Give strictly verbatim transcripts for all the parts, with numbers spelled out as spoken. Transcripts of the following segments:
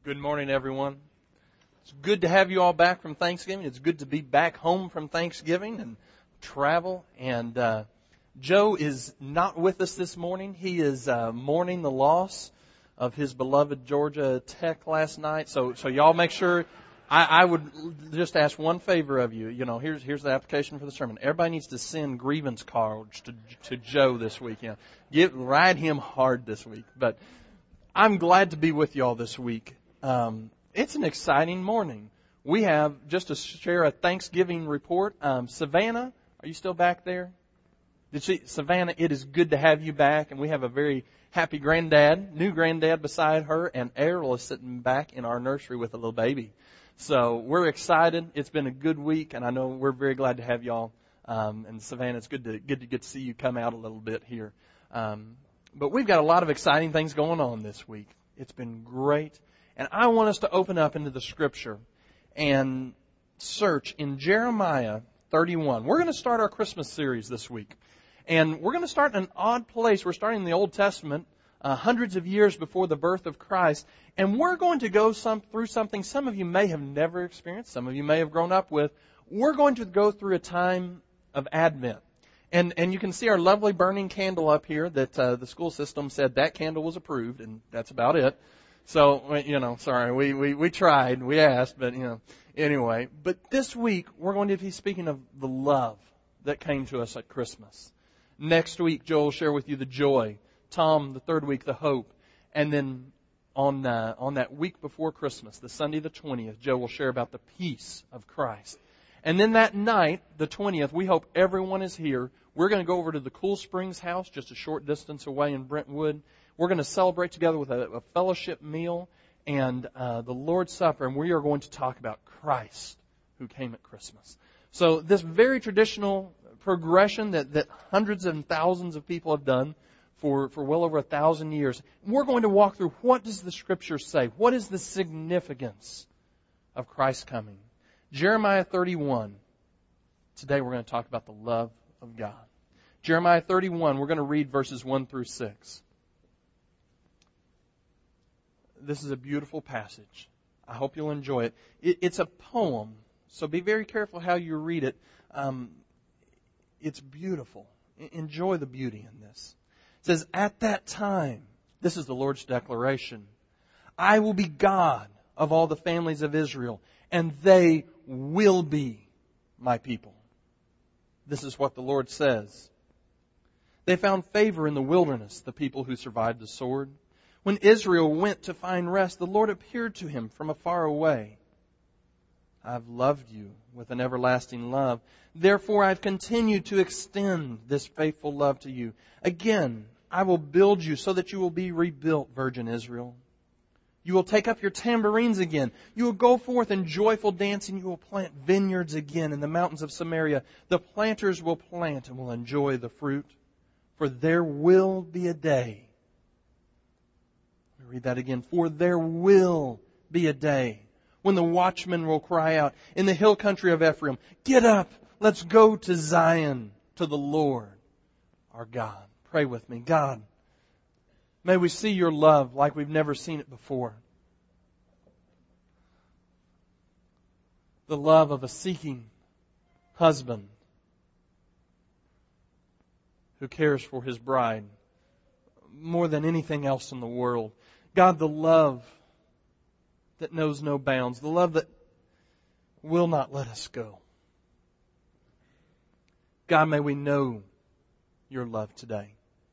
Good morning, everyone. It's good to have you all back from Thanksgiving. It's good to be back home from Thanksgiving and travel. And uh, Joe is not with us this morning. He is uh, mourning the loss of his beloved Georgia Tech last night. So, so y'all make sure. I, I would just ask one favor of you. You know, here's here's the application for the sermon. Everybody needs to send grievance cards to to Joe this weekend. Give ride him hard this week. But I'm glad to be with you all this week. Um, it's an exciting morning. We have, just to share a Thanksgiving report, um, Savannah, are you still back there? Did she, Savannah, it is good to have you back, and we have a very happy granddad, new granddad beside her, and Errol is sitting back in our nursery with a little baby. So we're excited. It's been a good week, and I know we're very glad to have y'all. Um, and Savannah, it's good to, good to get to see you come out a little bit here. Um, but we've got a lot of exciting things going on this week. It's been great. And I want us to open up into the Scripture and search in Jeremiah thirty-one. We're going to start our Christmas series this week. And we're going to start in an odd place. We're starting in the Old Testament, uh, hundreds of years before the birth of Christ. And we're going to go some, through something some of you may have never experienced, some of you may have grown up with. We're going to go through a time of Advent. And and you can see our lovely burning candle up here that uh, the school system said that candle was approved, and that's about it. So, you know, sorry, we, we, we tried, we asked, but, you know, anyway. But this week, we're going to be speaking of the love that came to us at Christmas. Next week, Joel will share with you the joy. Tom, the third week, the hope. And then on uh, on that week before Christmas, the Sunday the twentieth, Joe will share about the peace of Christ. And then that night, the twentieth, we hope everyone is here. We're going to go over to the Cool Springs house, just a short distance away in Brentwood. We're going to celebrate together with a, a fellowship meal and uh, the Lord's Supper, and we are going to talk about Christ who came at Christmas. So this very traditional progression that, that hundreds and thousands of people have done for, for well over a thousand years, we're going to walk through what does the Scripture say? What is the significance of Christ coming? Jeremiah thirty-one. Today we're going to talk about the love of God. Jeremiah thirty-one, we're going to read verses one through six. This is a beautiful passage. I hope you'll enjoy it. it it's a poem, so be very careful how you read it. Um, it's beautiful. Enjoy the beauty in this. It says, "At that time," this is the Lord's declaration, "I will be God of all the families of Israel, and they will be my people." This is what the Lord says. "They found favor in the wilderness, the people who survived the sword. When Israel went to find rest, the Lord appeared to him from afar away. I've loved you with an everlasting love. Therefore, I've continued to extend this faithful love to you. Again, I will build you so that you will be rebuilt, virgin Israel. You will take up your tambourines again. You will go forth in joyful dancing. You will plant vineyards again in the mountains of Samaria. The planters will plant and will enjoy the fruit. For there will be a day." Read that again. "For there will be a day when the watchman will cry out in the hill country of Ephraim, 'Get up, let's go to Zion, to the Lord our God.'" Pray with me. God, may we see your love like we've never seen it before. The love of a seeking husband who cares for his bride more than anything else in the world. God, the love that knows no bounds, the love that will not let us go. God, may we know your love today.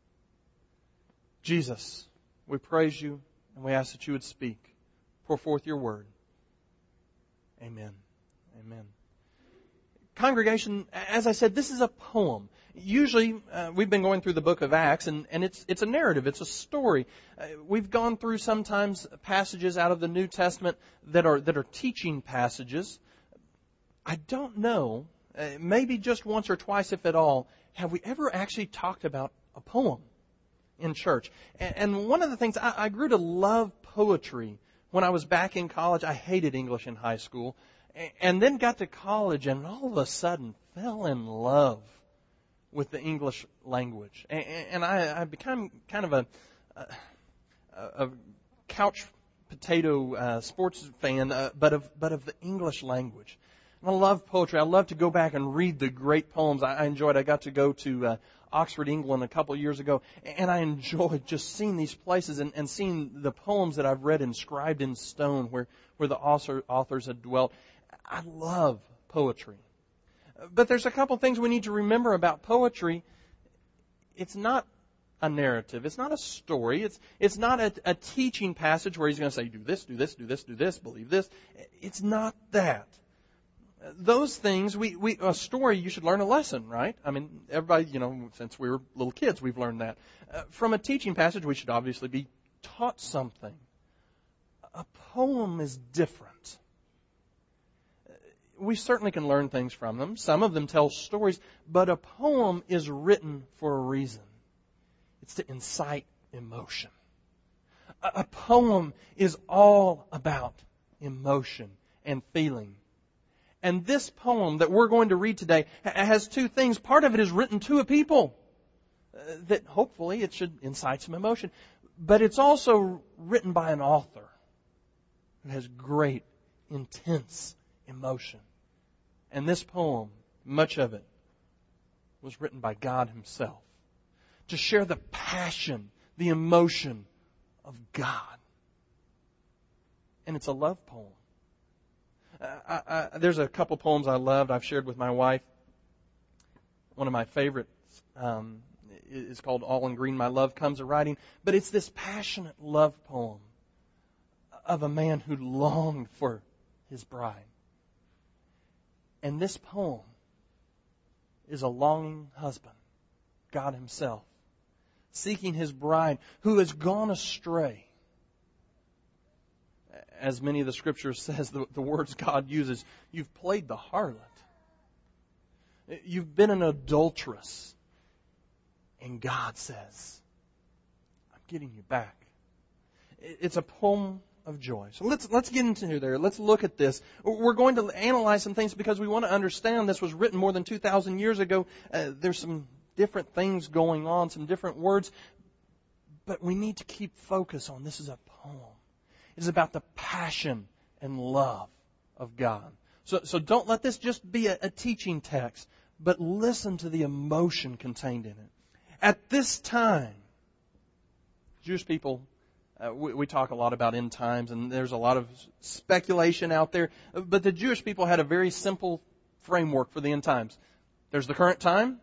Jesus, we praise you and we ask that you would speak. Pour forth your word. Amen. Amen. Congregation, as I said, this is a poem. Usually, uh, we've been going through the book of Acts, and, and it's it's a narrative, it's a story. Uh, we've gone through sometimes passages out of the New Testament that are that are teaching passages. I don't know, uh, maybe just once or twice, if at all, have we ever actually talked about a poem in church. And, and one of the things, I, I grew to love poetry when I was back in college. I hated English in high school. And then got to college and all of a sudden fell in love with the English language. And I, I became kind of a, a, a couch potato uh, sports fan, uh, but of but of the English language. And I love poetry. I love to go back and read the great poems. I, I enjoyed. I got to go to uh, Oxford, England, a couple of years ago, and I enjoyed just seeing these places and, and seeing the poems that I've read inscribed in stone, where where the author, authors had dwelt. I love poetry. But there's a couple things we need to remember about poetry. It's not a narrative. It's not a story. It's it's not a, a teaching passage where he's going to say, do this, do this, do this, do this, believe this. It's not that. Those things, we, we a story, you should learn a lesson, right? I mean, everybody, you know, since we were little kids, we've learned that. Uh, from a teaching passage, we should obviously be taught something. A poem is different. We certainly can learn things from them. Some of them tell stories, but a poem is written for a reason. It's to incite emotion. A, a poem is all about emotion and feeling. And this poem that we're going to read today has two things. Part of it is written to a people uh, that hopefully it should incite some emotion. But it's also written by an author who has great, intense emotion. And this poem, much of it, was written by God Himself to share the passion, the emotion of God. And it's a love poem. Uh, I, I, there's a couple poems I loved I've shared with my wife. One of my favorites um, is called All in Green, My Love Comes A-Riding. But it's this passionate love poem of a man who longed for his bride. And this poem is a longing husband, God Himself, seeking His bride who has gone astray. As many of the Scriptures says, the, the words God uses, you've played the harlot. You've been an adulteress. And God says, I'm getting you back. It's a poem of joy. So let's let's get into there. Let's look at this. We're going to analyze some things because we want to understand this was written more than two thousand years ago. Uh, there's some different things going on, some different words. But we need to keep focus on this is a poem. It's about the passion and love of God. So, so don't let this just be a, a teaching text, but listen to the emotion contained in it. At this time, Jewish people, uh, we, we talk a lot about end times, and there's a lot of speculation out there, but the Jewish people had a very simple framework for the end times. There's the current time,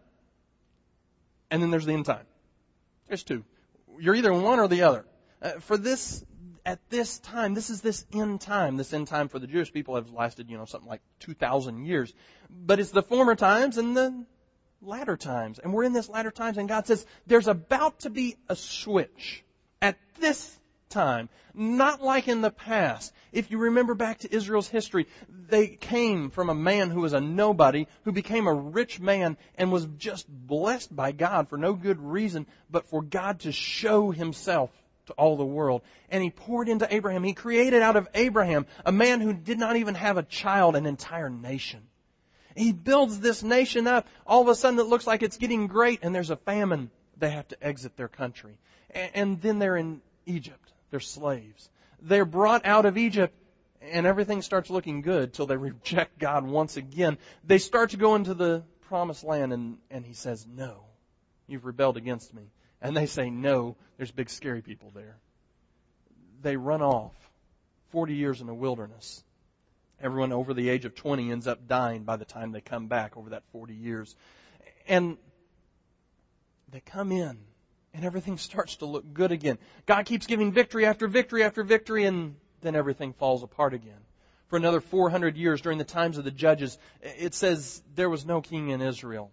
and then there's the end time. There's two. You're either one or the other. Uh, for this At this time, this is this end time. This end time for the Jewish people has lasted, you know, something like two thousand years. But it's the former times and the latter times. And we're in this latter times, and God says there's about to be a switch at this time. Not like in the past. If you remember back to Israel's history, they came from a man who was a nobody, who became a rich man and was just blessed by God for no good reason, but for God to show Himself to all the world. And He poured into Abraham. He created out of Abraham, a man who did not even have a child, an entire nation. He builds this nation up. All of a sudden it looks like it's getting great, and there's a famine. They have to exit their country. And then they're in Egypt. They're slaves. They're brought out of Egypt, and everything starts looking good till they reject God once again. They start to go into the promised land, and, and He says, no, you've rebelled against me. And they say, no, there's big scary people there. They run off. Forty years in the wilderness. Everyone over the age of twenty ends up dying by the time they come back over that forty years. And they come in, and everything starts to look good again. God keeps giving victory after victory after victory, and then everything falls apart again. For another four hundred years, during the times of the judges, it says there was no king in Israel.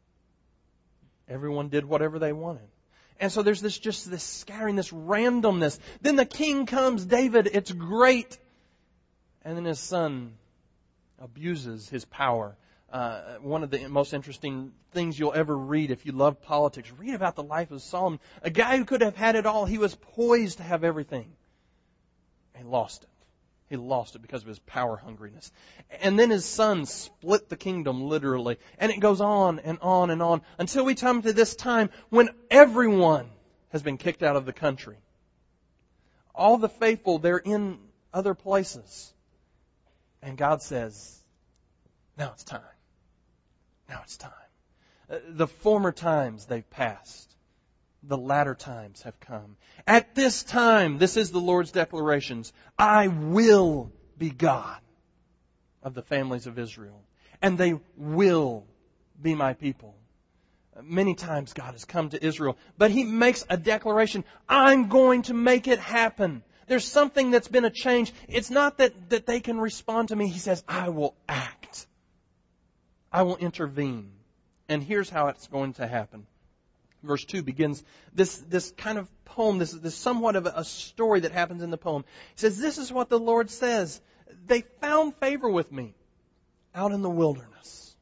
Everyone did whatever they wanted. And so there's this just this scattering, this randomness. Then the king comes, David, it's great. And then his son abuses his power. Uh, one of the most interesting things you'll ever read if you love politics, read about the life of Solomon. A guy who could have had it all. He was poised to have everything. And lost it. He lost it because of his power hungriness. And then his son split the kingdom literally. And it goes on and on and on until we come to this time when everyone has been kicked out of the country. All the faithful, they're in other places. And God says, now it's time. Now it's time. Uh, the former times they've passed. The latter times have come. At this time, this is the Lord's declarations, I will be God of the families of Israel, and they will be my people. Many times God has come to Israel, but He makes a declaration, I'm going to make it happen. There's something that's been a change. It's not that, that they can respond to me. He says, I will act. I will intervene. And here's how it's going to happen. Verse two begins this, this kind of poem, this, this somewhat of a story that happens in the poem. He says, this is what the Lord says. They found favor with me out in the wilderness.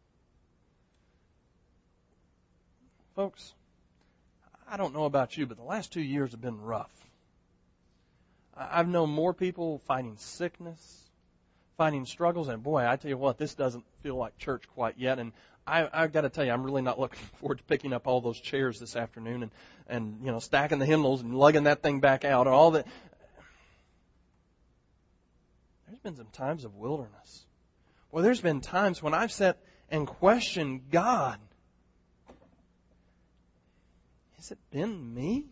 Folks, I don't know about you, but the last two years have been rough. I've known more people fighting sickness, fighting struggles, and boy, I tell you what, this doesn't feel like church quite yet. And I, I've got to tell you, I'm really not looking forward to picking up all those chairs this afternoon and, and you know, stacking the hymnals and lugging that thing back out and all that. There's been some times of wilderness. Well, there's been times when I've sat and questioned God. Has it been me?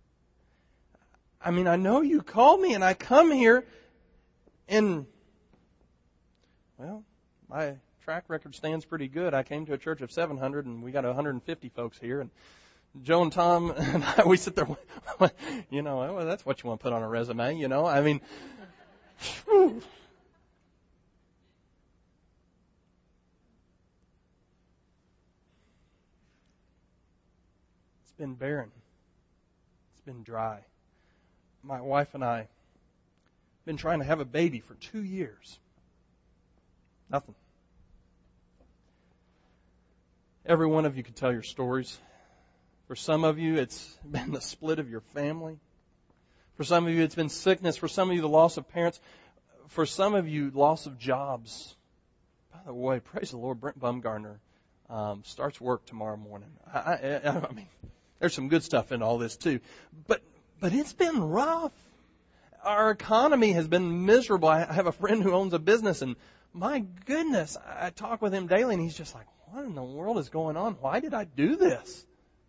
I mean, I know you called me and I come here and, well, my track record stands pretty good. I came to a church of seven hundred and we got one hundred fifty folks here. And Joe and Tom and I, we sit there, you know, well, that's what you want to put on a resume, you know. I mean, whew. It's been barren. It's been dry. My wife and I have been trying to have a baby for two years. Nothing. Every one of you could tell your stories. For some of you, it's been the split of your family. For some of you, it's been sickness. For some of you, the loss of parents. For some of you, loss of jobs. By the way, praise the Lord, Brent Bumgarner um, starts work tomorrow morning. I, I, I mean, there's some good stuff in all this too. But but it's been rough. Our economy has been miserable. I have a friend who owns a business, and my goodness, I talk with him daily, and he's just like, what in the world is going on? Why did I do this?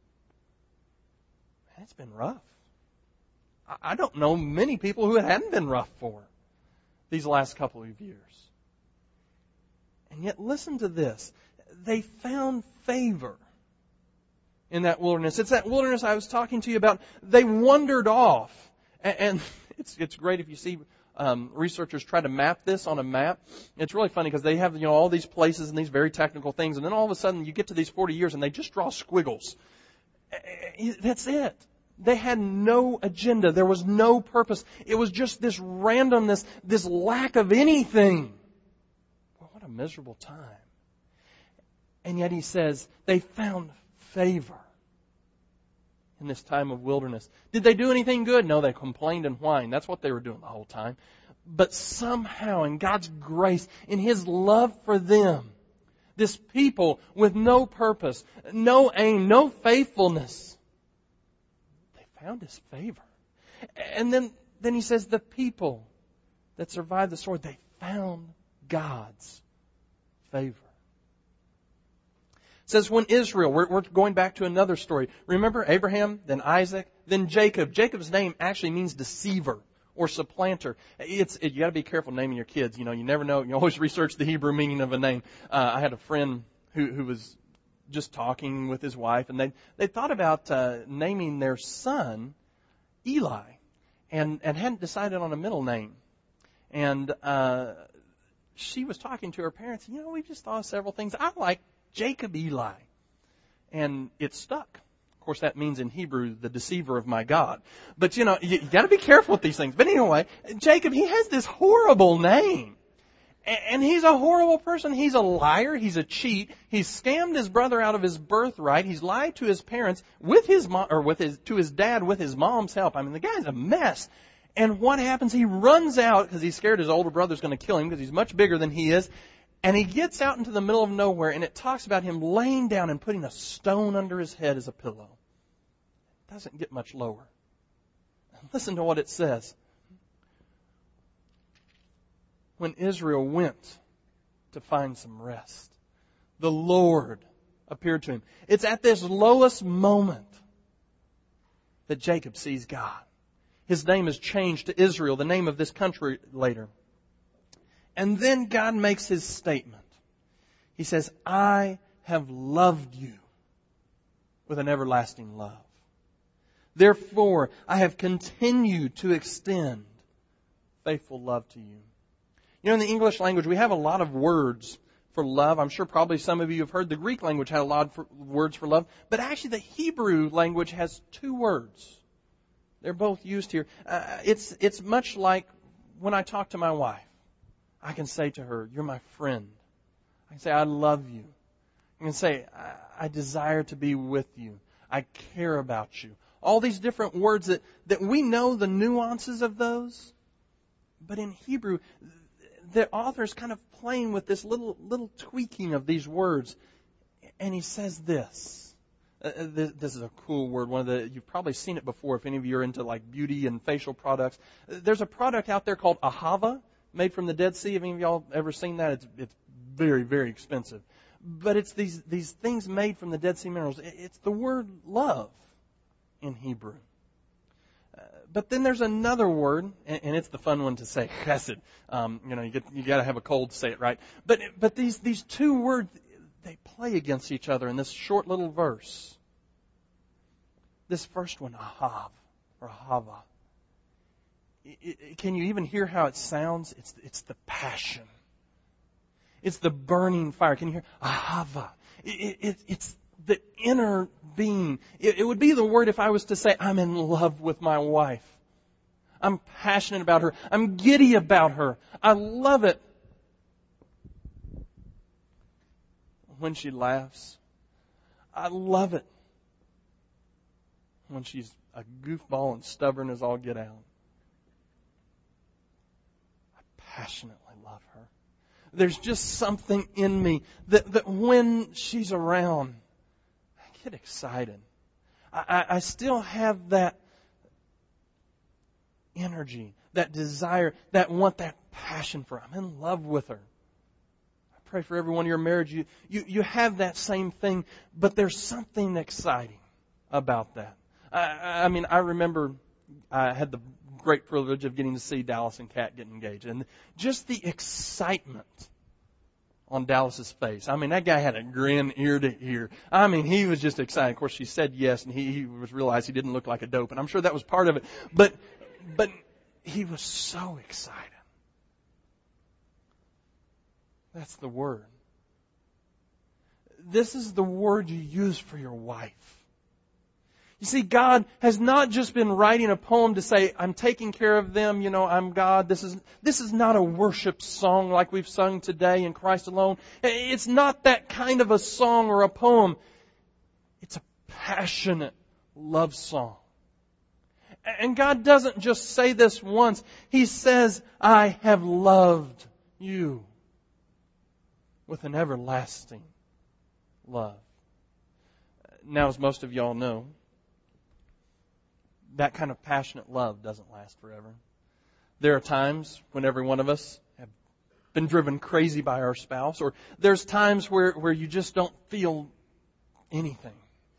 Man, it's been rough. I don't know many people who it hadn't been rough for these last couple of years. And yet, listen to this. They found favor in that wilderness. It's that wilderness I was talking to you about. They wandered off. And it's it's great if you see um, researchers try to map this on a map. It's really funny because they have, you know, all these places and these very technical things. And then all of a sudden you get to these forty years and they just draw squiggles. That's it. They had no agenda. There was no purpose. It was just this randomness, this lack of anything. Well, what a miserable time. And yet he says they found favor in this time of wilderness. Did they do anything good? No, they complained and whined. That's what they were doing the whole time. But somehow, in God's grace, in His love for them, this people with no purpose, no aim, no faithfulness, they found His favor. And then, then he says the people that survived the sword, they found God's favor. It says when Israel, we're, we're going back to another story. Remember Abraham, then Isaac, then Jacob. Jacob's name actually means deceiver or supplanter. It's it, you got to be careful naming your kids. You know, you never know. You always research the Hebrew meaning of a name. Uh, I had a friend who who was just talking with his wife, and they they thought about uh, naming their son Eli, and and hadn't decided on a middle name. And uh, she was talking to her parents. You know, we just thought of several things. I like Jacob Eli. And it stuck. Of course, that means in Hebrew, the deceiver of my God. But, you know, you, you got to be careful with these things. But anyway, Jacob, he has this horrible name. And, and he's a horrible person. He's a liar. He's a cheat. He's scammed his brother out of his birthright. He's lied to his parents with his mom, or with his, to his dad with his mom's help. I mean, the guy's a mess. And what happens? He runs out because he's scared his older brother's going to kill him because he's much bigger than he is. And he gets out into the middle of nowhere, and it talks about him laying down and putting a stone under his head as a pillow. It doesn't get much lower. Listen to what it says. when Israel went to find some rest. The Lord appeared to him. It's at this lowest moment that Jacob sees God. His name is changed to Israel, the name of this country later. And then God makes His statement. He says, I have loved you with an everlasting love. Therefore, I have continued to extend faithful love to you. You know, in the English language, we have a lot of words for love. I'm sure probably some of you have heard the Greek language had a lot of words for love. But actually, the Hebrew language has two words. They're both used here. Uh, it's, it's much like when I talk to my wife. I can say to her, you're my friend. I can say, I love you. I can say, I, I desire to be with you. I care about you. All these different words that, that we know the nuances of those. But in Hebrew, the author's kind of playing with this little little tweaking of these words. And he says this. Uh, this, this is a cool word. One of the you've probably seen it before if any of you are into like beauty and facial products. There's a product out there called Ahava, made from the Dead Sea. Have any of y'all ever seen that? It's it's very, very expensive. But it's these these things made from the Dead Sea minerals. It's the word love in Hebrew. Uh, but then there's another word, and, and it's the fun one to say, chesed. Um, you know, you get you got to have a cold to say it right. But but these these two words, they play against each other in this short little verse. This first one, ahav or ahava. It, it, can you even hear how it sounds? It's it's the passion. It's the burning fire. Can you hear ahava? It, it, it's the inner being. It, it would be the word if I was to say, I'm in love with my wife. I'm passionate about her. I'm giddy about her. I love it. When she laughs, I love it. When she's a goofball and stubborn as all get out, I passionately love her. There's just something in me that, that when she's around, I get excited. I, I, I still have that energy, that desire, that want, that passion for her. I'm in love with her. I pray for every one of your marriage. You, you, you have that same thing, but there's something exciting about that. I, I mean, I remember I had the great privilege of getting to see Dallas and Kat get engaged. And just the excitement on Dallas's face. I mean, that guy had a grin ear to ear. I mean, he was just excited. Of course, she said yes, and he, he was realized he didn't look like a dope. And I'm sure that was part of it. But, but he was so excited. That's the word. This is the word you use for your wife. You see, God has not just been writing a poem to say, I'm taking care of them, you know, I'm God. This is, this is not a worship song like we've sung today in Christ alone. It's not that kind of a song or a poem. It's a passionate love song. And God doesn't just say this once. He says, I have loved you with an everlasting love. Now, as most of y'all know, that kind of passionate love doesn't last forever. There are times when every one of us have been driven crazy by our spouse, or there's times where, where you just don't feel anything.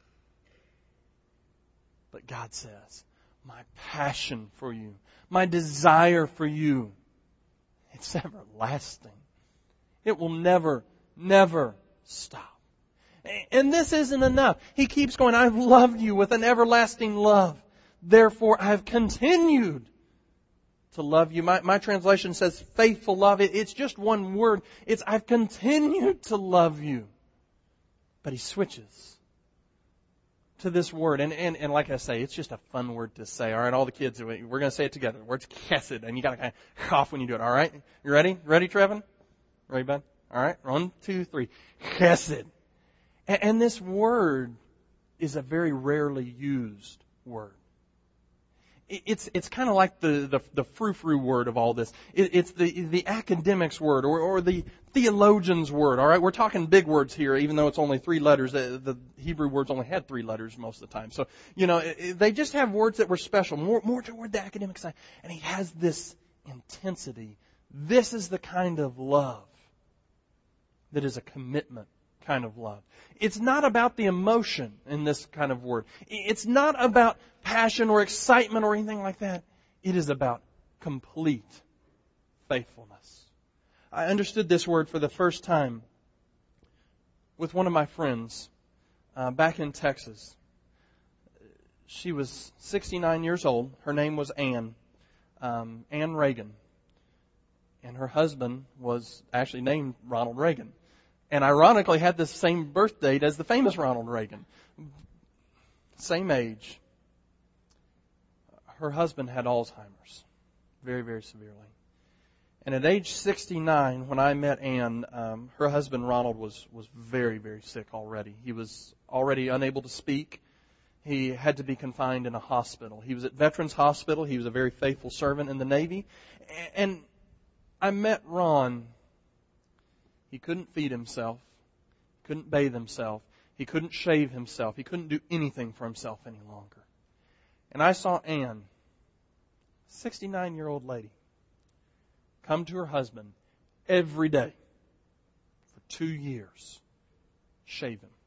But God says, my passion for you, my desire for you, it's everlasting. It will never, never stop. And this isn't enough. He keeps going, I've loved you with an everlasting love. Therefore, I have continued to love you. My, my translation says faithful love. It, it's just one word. It's I've continued to love you. But he switches to this word. And, and, and like I say, it's just a fun word to say. All right, all the kids, we're going to say it together. The word's chesed. And you got to kind of cough when you do it. All right? You ready? Ready, Trevin? Ready, bud? All right. One, two, three. Chesed. And, and this word is a very rarely used word. It's it's kind of like the, the, the frou-frou word of all this. It, it's the, the academic's word or, or the theologian's word. All right, we're talking big words here, even though it's only three letters. The, the Hebrew words only had three letters most of the time. So, you know, it, they just have words that were special, more, more toward the academic side. And he has this intensity, This is the kind of love that is a commitment kind of love. It's not about the emotion in this kind of word. It's not about passion or excitement or anything like that. It is about complete faithfulness. I understood this word for the first time with one of my friends uh, back in Texas. She was sixty-nine years old. Her name was Ann, um, Ann Reagan. And her husband was actually named Ronald Reagan. And ironically had the same birth date as the famous Ronald Reagan. Same age. Her husband had Alzheimer's. Very, very severely. And at age sixty-nine, when I met Ann, um, her husband Ronald was, was very, very sick already. He was already unable to speak. He had to be confined in a hospital. He was at Veterans Hospital. He was a very faithful servant in the Navy. And I met Ron. He couldn't feed himself. He couldn't bathe himself. He couldn't shave himself. He couldn't do anything for himself any longer. And I saw Ann, sixty-nine-year-old lady, come to her husband every day for two years, shave him.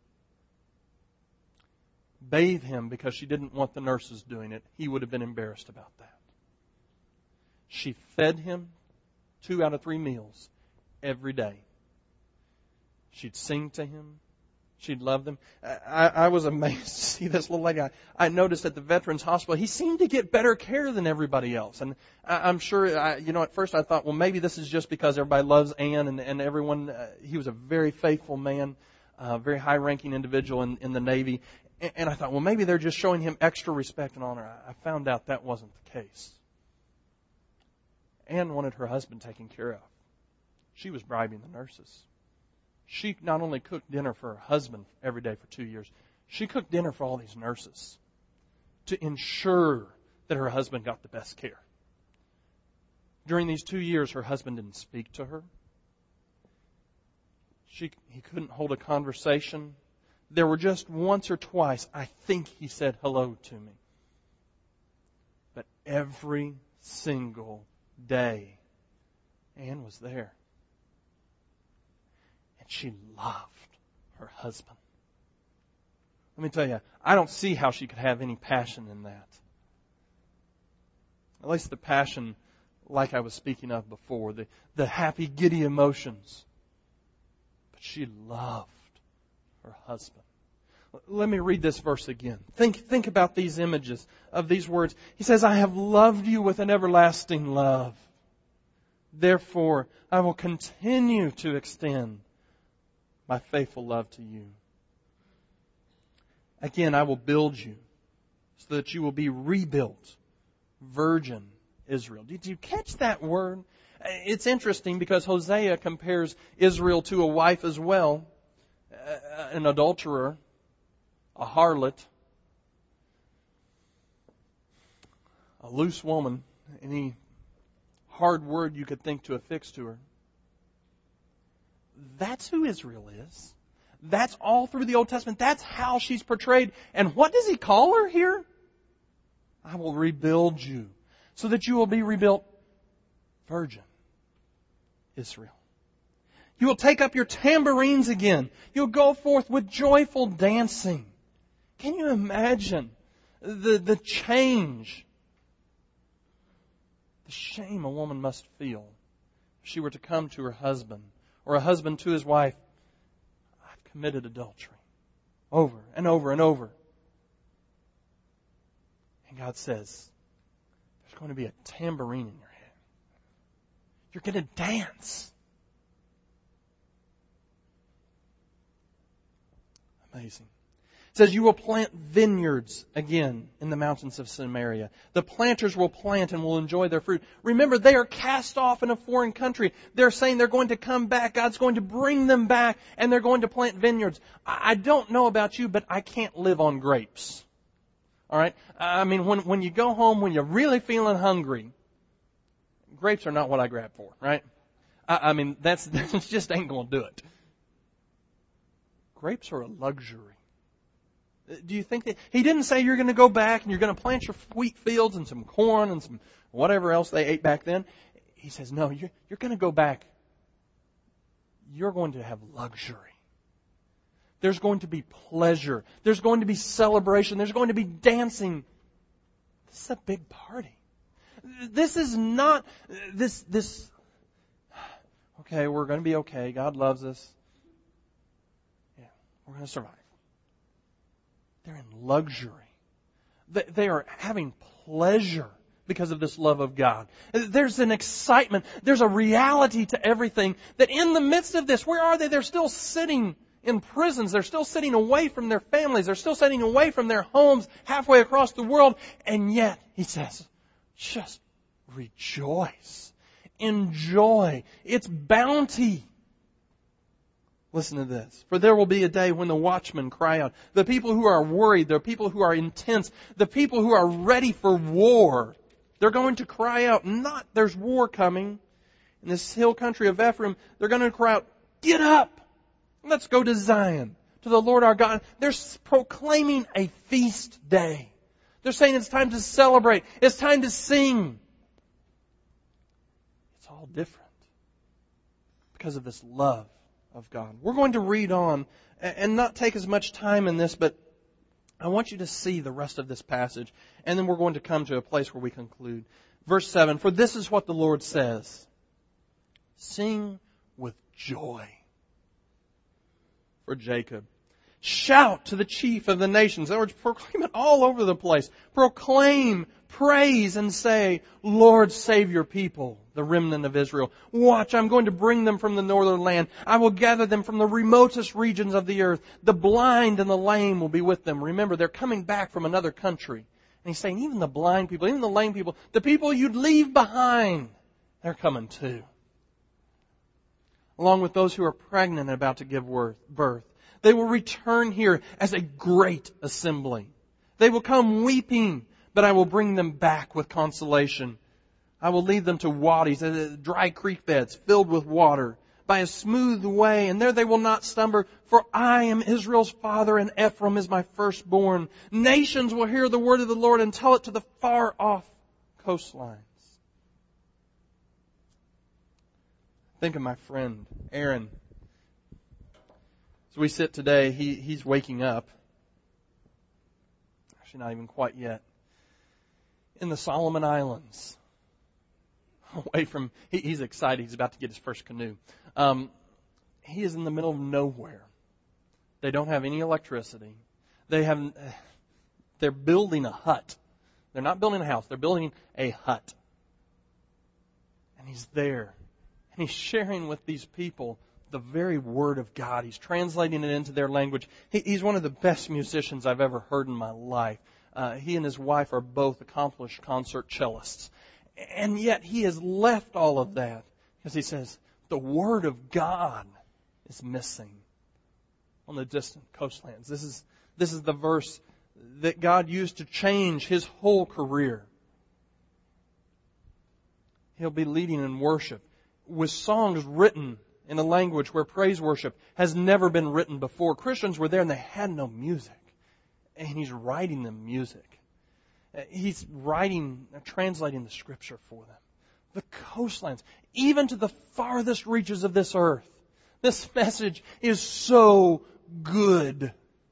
Bathe him because she didn't want the nurses doing it. He would have been embarrassed about that. She fed him two out of three meals every day. She'd sing to him. She'd love them. I, I was amazed to see this little lady. I, I noticed at the Veterans Hospital, he seemed to get better care than everybody else. And I, I'm sure, I, you know, at first I thought, well, maybe this is just because everybody loves Ann and, and everyone. Uh, he was a very faithful man, a very high-ranking individual in, in the Navy. And, and I thought, well, maybe they're just showing him extra respect and honor. I, I found out that wasn't the case. Ann wanted her husband taken care of. She was bribing the nurses. She not only cooked dinner for her husband every day for two years, she cooked dinner for all these nurses to ensure that her husband got the best care. During these two years, her husband didn't speak to her. She, he couldn't hold a conversation. There were just once or twice, I think he said hello to me. But every single day, Ann was there. And she loved her husband. Let me tell you, I don't see how she could have any passion in that. At least the passion like I was speaking of before, the, the happy, giddy emotions. But she loved her husband. Let me read this verse again. Think, think about these images of these words. He says, I have loved you with an everlasting love. Therefore, I will continue to extend my faithful love to you. Again, I will build you so that you will be rebuilt, virgin Israel. Did you catch that word? It's interesting because Hosea compares Israel to a wife as well, an adulterer, a harlot, a loose woman, any hard word you could think to affix to her. That's who Israel is. That's all through the Old Testament. That's how she's portrayed. And what does he call her here? I will rebuild you so that you will be rebuilt virgin Israel. You will take up your tambourines again. You'll go forth with joyful dancing. Can you imagine the, the change, the shame a woman must feel if she were to come to her husband or a husband to his wife? I've committed adultery over and over and over. And God says, there's going to be a tambourine in your head. You're going to dance. Amazing. It says, you will plant vineyards again in the mountains of Samaria. The planters will plant and will enjoy their fruit. Remember, they are cast off in a foreign country. They're saying they're going to come back. God's going to bring them back, and they're going to plant vineyards. I don't know about you, but I can't live on grapes. All right? I mean, when, when you go home, when you're really feeling hungry, grapes are not what I grab for, right? I, I mean, that's, that's just ain't going to do it. Grapes are a luxury. Do you think that he didn't say you're going to go back and you're going to plant your wheat fields and some corn and some whatever else they ate back then? he says, no, you're, you're going to go back. You're going to have luxury. There's going to be pleasure. There's going to be celebration. There's going to be dancing. This is a big party. This is not this, this, okay, we're going to be okay. God loves us. Yeah, we're going to survive. They're in luxury. They, they are having pleasure because of this love of God. There's an excitement. There's a reality to everything that in the midst of this, where are they? They're still sitting in prisons. They're still sitting away from their families. They're still sitting away from their homes halfway across the world. And yet, he says, just rejoice. Enjoy its bounty. Listen to this. For there will be a day when the watchmen cry out. The people who are worried, the people who are intense, the people who are ready for war, they're going to cry out, not there's war coming. In this hill country of Ephraim, they're going to cry out, get up! Let's go to Zion, to the Lord our God. They're proclaiming a feast day. They're saying it's time to celebrate. It's time to sing. It's all different because of this love of God. We're going to read on and not take as much time in this, but I want you to see the rest of this passage, and then we're going to come to a place where we conclude. Verse seven, for this is what the Lord says, sing with joy for Jacob. Shout to the chief of the nations. In other words, proclaim it all over the place. Proclaim, praise, and say, Lord, save your people, the remnant of Israel. Watch, I'm going to bring them from the northern land. I will gather them from the remotest regions of the earth. The blind and the lame will be with them. Remember, they're coming back from another country. And he's saying, even the blind people, even the lame people, the people you'd leave behind, they're coming too. Along with those who are pregnant and about to give birth. They will return here as a great assembly. They will come weeping, but I will bring them back with consolation. I will lead them to wadis, dry creek beds filled with water, by a smooth way, and there they will not stumble, for I am Israel's father, and Ephraim is my firstborn. Nations will hear the word of the Lord and tell it to the far-off coastlines. Think of my friend, Aaron. As we sit today, he, he's waking up. Actually, not even quite yet. In the Solomon Islands. Away from, he, he's excited. He's about to get his first canoe. Um, he is in the middle of nowhere. They don't have any electricity. They have, they're building a hut. They're not building a house. They're building a hut. And he's there. And he's sharing with these people the very Word of God. He's translating it into their language. He, he's one of the best musicians I've ever heard in my life. Uh, he and his wife are both accomplished concert cellists. And yet he has left all of that because he says the Word of God is missing on the distant coastlands. This is, this is the verse that God used to change his whole career. He'll be leading in worship with songs written in a language where praise worship has never been written before. Christians were there and they had no music. And he's writing them music. He's writing, translating the Scripture for them. The coastlands, even to the farthest reaches of this earth. This message is so good.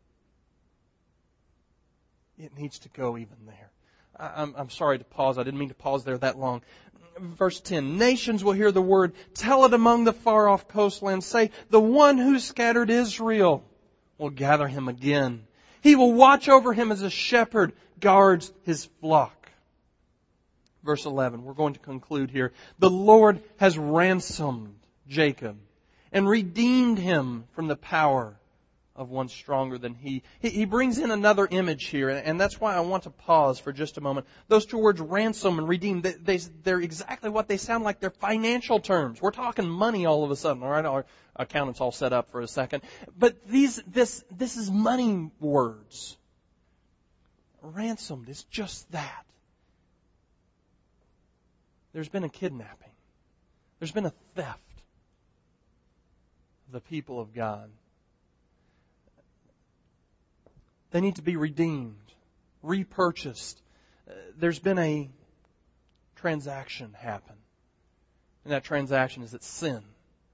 It needs to go even there. I'm, I'm sorry to pause. I didn't mean to pause there that long. Verse ten, nations will hear the word. Tell it among the far-off coastlands. Say, the one who scattered Israel will gather him again. He will watch over him as a shepherd guards his flock. Verse eleven, we're going to conclude here. The Lord has ransomed Jacob and redeemed him from the power of one stronger than he. He, he brings in another image here, and that's why I want to pause for just a moment. Those two words, ransom and redeem, they, they, they're exactly what they sound like. They're financial terms. We're talking money all of a sudden, all right? Our accountant's all set up for a second. But these, this, this is money words. Ransomed is just that. There's been a kidnapping. There's been a theft of the people of God. They need to be redeemed, repurchased. Uh, there's been a transaction happen. in that transaction is that sin,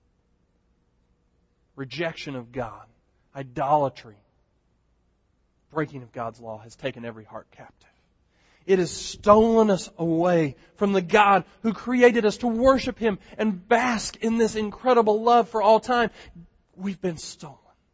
rejection of God, idolatry, breaking of God's law has taken every heart captive. It has stolen us away from the God who created us to worship Him and bask in this incredible love for all time. We've been stolen.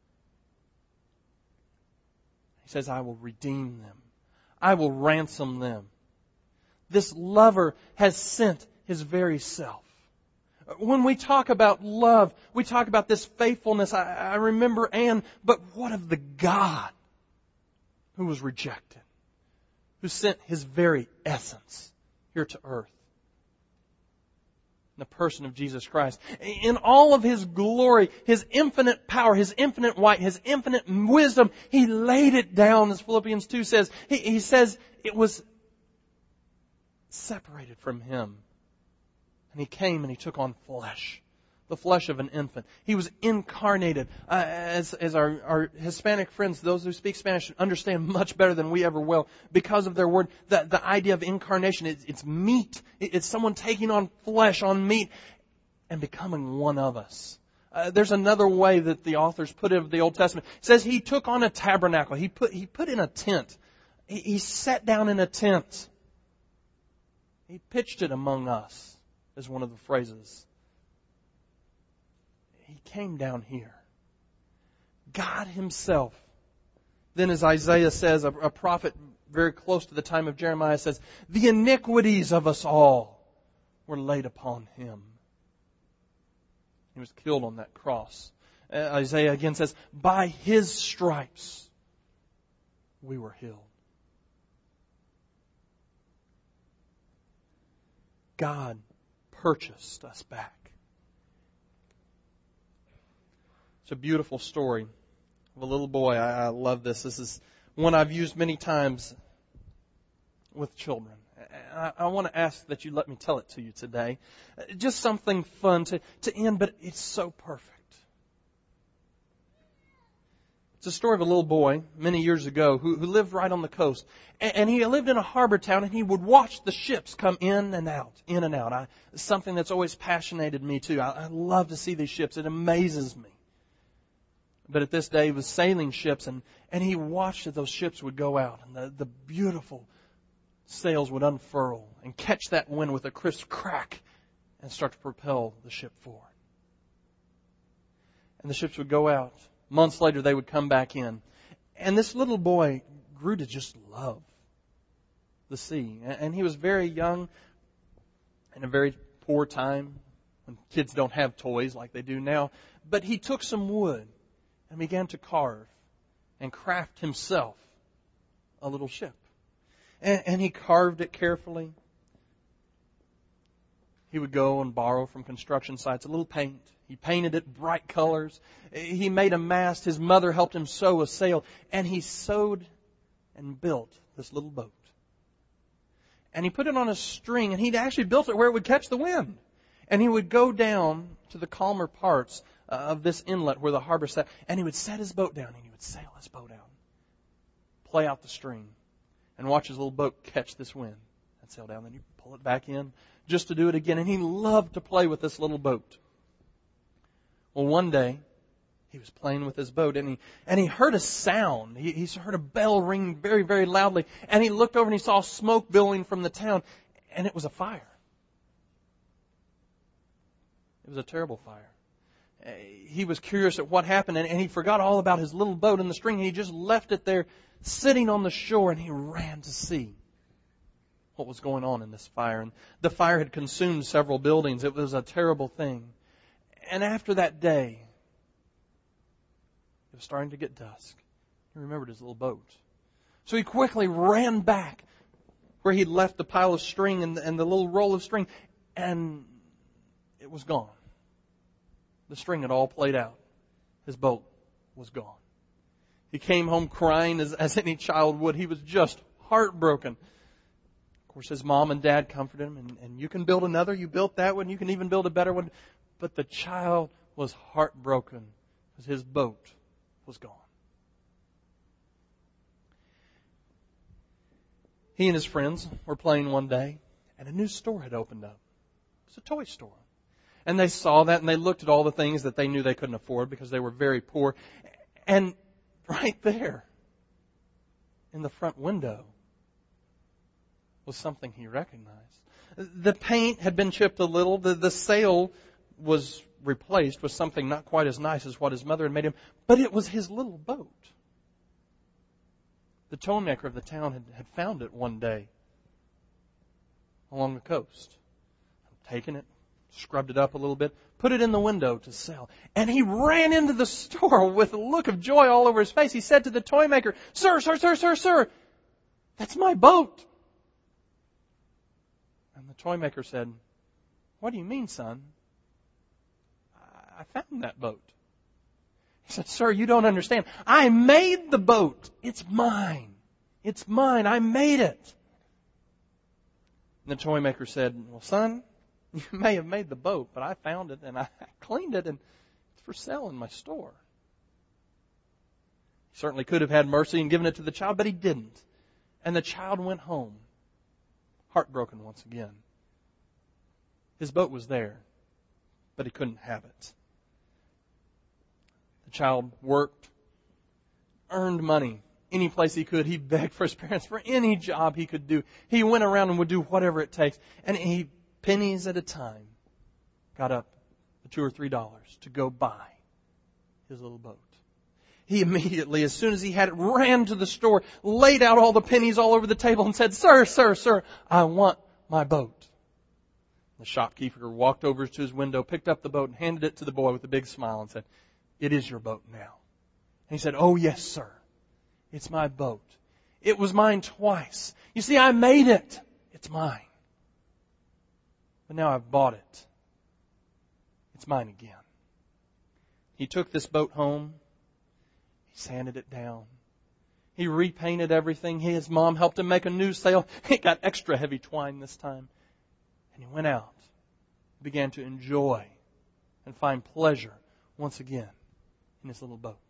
He says, I will redeem them. I will ransom them. This lover has sent His very self. When we talk about love, we talk about this faithfulness. I, I remember Anne, but what of the God who was rejected? Who sent His very essence here to earth. In the person of Jesus Christ. In all of His glory, His infinite power, His infinite might, His infinite wisdom, He laid it down, as Philippians two says. He, he says it was separated from Him. And He came and He took on flesh. The flesh of an infant. He was incarnated. Uh, as as our, our Hispanic friends, those who speak Spanish, understand much better than we ever will because of their word. The, the idea of incarnation, it's, it's meat. It's someone taking on flesh, on meat, and becoming one of us. Uh, there's another way that the authors put it of the Old Testament. It says He took on a tabernacle. He put, he put in a tent. He, he sat down in a tent. He pitched it among us, is one of the phrases. He came down here. God Himself. Then as Isaiah says, a, a prophet very close to the time of Jeremiah says, the iniquities of us all were laid upon Him. He was killed on that cross. Uh, Isaiah again says, by His stripes we were healed. God purchased us back. It's a beautiful story of a little boy. I, I love this. This is one I've used many times with children. I, I want to ask that you let me tell it to you today. Just something fun to, to end, but it's so perfect. It's a story of a little boy many years ago who, who lived right on the coast. And, and he lived in a harbor town, and he would watch the ships come in and out, in and out. I, it's something that's always passionated me too. I, I love to see these ships. It amazes me. But at this day, he was sailing ships, and, and he watched as those ships would go out, and the, the beautiful sails would unfurl and catch that wind with a crisp crack and start to propel the ship forward. And the ships would go out. Months later, they would come back in. And this little boy grew to just love the sea. And he was very young, in a very poor time, when kids don't have toys like they do now. But he took some wood and began to carve and craft himself a little ship. And, and he carved it carefully. He would go and borrow from construction sites a little paint. He painted it bright colors. He made a mast. His mother helped him sew a sail. And he sewed and built this little boat. And he put it on a string, and he'd actually built it where it would catch the wind. And he would go down to the calmer parts of this inlet where the harbor sat, and he would set his boat down, and he would sail his boat out, play out the string, and watch his little boat catch this wind and sail down. Then he'd pull it back in just to do it again. And he loved to play with this little boat. Well, one day, he was playing with his boat, and he and he heard a sound. He, he heard a bell ring very, very loudly, and he looked over and he saw smoke billowing from the town, and it was a fire. It was a terrible fire. He was curious at what happened, and, and he forgot all about his little boat and the string, and he just left it there sitting on the shore, and he ran to see what was going on in this fire. And the fire had consumed several buildings. It was a terrible thing. And after that day, it was starting to get dusk. He remembered his little boat. So he quickly ran back where he'd left the pile of string and the, and the little roll of string, and it was gone. The string had all played out. His boat was gone. He came home crying as, as any child would. He was just heartbroken. Of course, his mom and dad comforted him, and, and you can build another. You built that one. You can even build a better one. But the child was heartbroken because his boat was gone. He and his friends were playing one day, and a new store had opened up. It was a toy store. And they saw that and they looked at all the things that they knew they couldn't afford because they were very poor. And right there, in the front window, was something he recognized. The paint had been chipped a little. The, the sail was replaced with something not quite as nice as what his mother had made him. But it was his little boat. The tollmaker of the town had, had found it one day along the coast. Taken it, scrubbed it up a little bit, put it in the window to sell. And he ran into the store with a look of joy all over his face. He said to the toy maker, Sir, sir, sir, sir, sir, that's my boat. And the toy maker said, What do you mean, son? I found that boat. He said, Sir, you don't understand. I made the boat. It's mine. It's mine. I made it. And the toy maker said, Well, son, you may have made the boat, but I found it and I cleaned it and it's for sale in my store. He certainly could have had mercy and given it to the child, but he didn't. And the child went home, heartbroken once again. His boat was there, but he couldn't have it. The child worked, earned money any place he could. He begged for his parents for any job he could do. He went around and would do whatever it takes. And he, pennies at a time, got up to two or three dollars to go buy his little boat. He immediately, as soon as he had it, ran to the store, laid out all the pennies all over the table and said, Sir, sir, sir, I want my boat. The shopkeeper walked over to his window, picked up the boat and handed it to the boy with a big smile and said, It is your boat now. And he said, Oh, yes, sir. It's my boat. It was mine twice. You see, I made it. It's mine. But now I've bought it. It's mine again. He took this boat home. He sanded it down. He repainted everything. His mom helped him make a new sail. It got extra heavy twine this time. And he went out, began to enjoy and find pleasure once again in his little boat.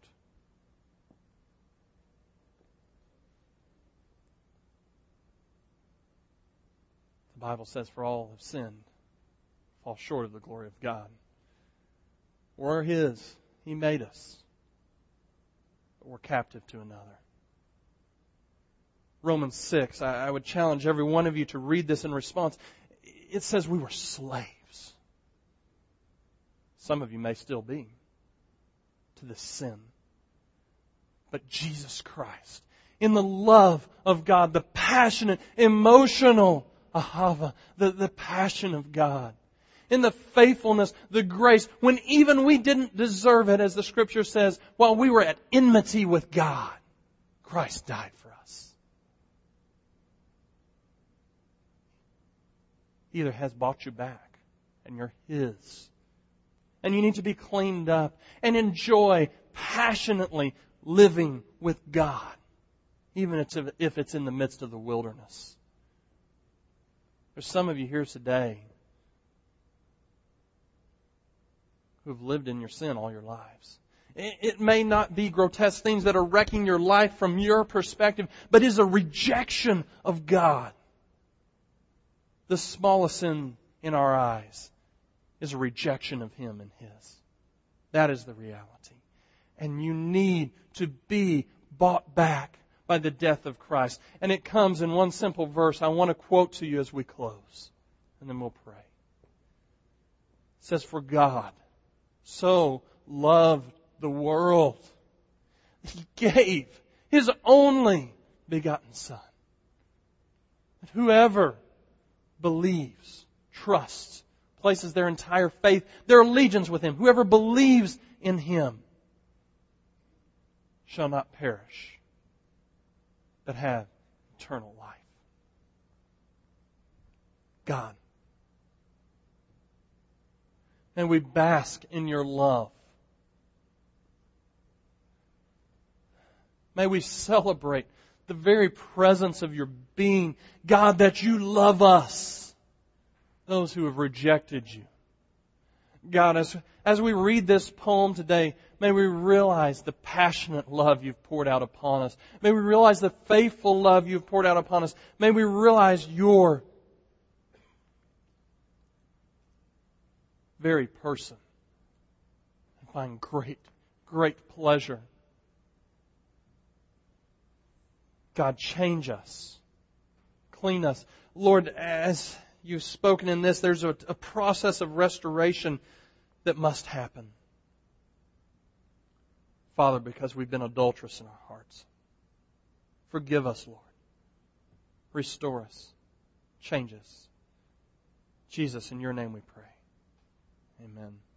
The Bible says, For all have sinned, fall short of the glory of God. We're His. He made us. But we're captive to another. Romans six, I, I would challenge every one of you to read this in response. It says we were slaves. Some of you may still be to this sin. But Jesus Christ, in the love of God, the passionate, emotional ahava, the, the passion of God, in the faithfulness, the grace, when even we didn't deserve it, as the Scripture says, while we were at enmity with God, Christ died for us. He either has bought you back, and you're His, and you need to be cleaned up and enjoy passionately living with God, even if it's in the midst of the wilderness. There's some of you here today who have lived in your sin all your lives. It may not be grotesque things that are wrecking your life from your perspective, but is a rejection of God. The smallest sin in our eyes is a rejection of Him and His. That is the reality. And you need to be bought back by the death of Christ. And it comes in one simple verse I want to quote to you as we close. And then we'll pray. It says, For God so loved the world, He gave His only begotten Son, that whoever believes, trusts, places their entire faith, their allegiance with Him, whoever believes in Him shall not perish, but have eternal life. God, may we bask in Your love. May we celebrate the very presence of Your being. God, that You love us, those who have rejected You. God, as, as we read this poem today, may we realize the passionate love You've poured out upon us. May we realize the faithful love You've poured out upon us. May we realize Your very person and find great, great pleasure. God, change us. Clean us. Lord, as You've spoken in this, there's a, a process of restoration that must happen. Father, because we've been adulterous in our hearts. Forgive us, Lord. Restore us. Change us. Jesus, in Your name we pray. Amen.